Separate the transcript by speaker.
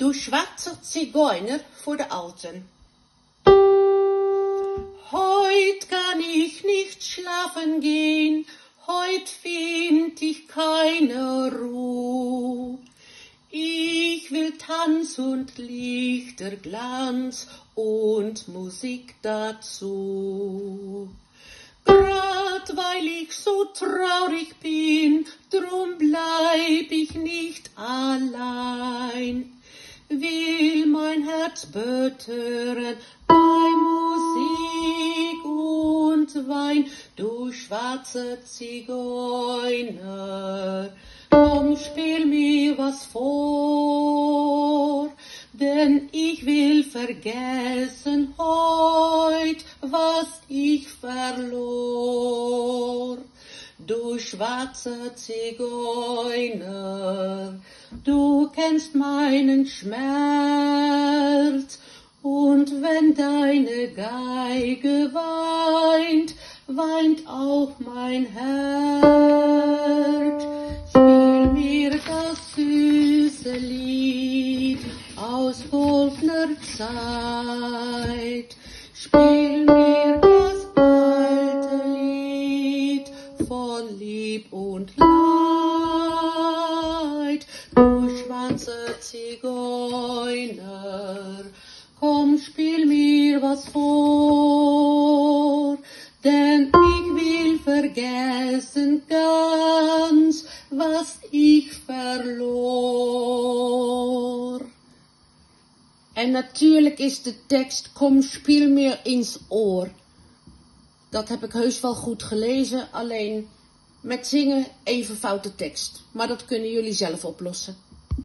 Speaker 1: Du schwarzer Zigeuner vor der Alten. Heut kann ich nicht schlafen gehen, heut find ich keine Ruh. Ich will Tanz und Lichterglanz und Musik dazu. Grad weil ich so traurig bin, drum bleib ich nicht allein. Will mein Herz betören bei Musik und Wein, du schwarze Zigeuner, komm, spiel mir was vor, denn ich will vergessen heut, was ich verlor. Du schwarzer Zigeuner, du kennst meinen Schmerz, und wenn deine Geige weint, weint auch mein Herz. Spiel mir das süße Lied aus goldener Zeit, spiel mir das alte Lied von Lieb und Leid. Du schwarzer Zigeuner, komm, spiel mir was vor, denn ich will vergessen ganz, was ich verlor. En natuurlijk is de tekst, kom, spiel mir ins oor. Dat heb ik heus wel goed gelezen, alleen met zingen even foute tekst. Maar dat kunnen jullie zelf oplossen.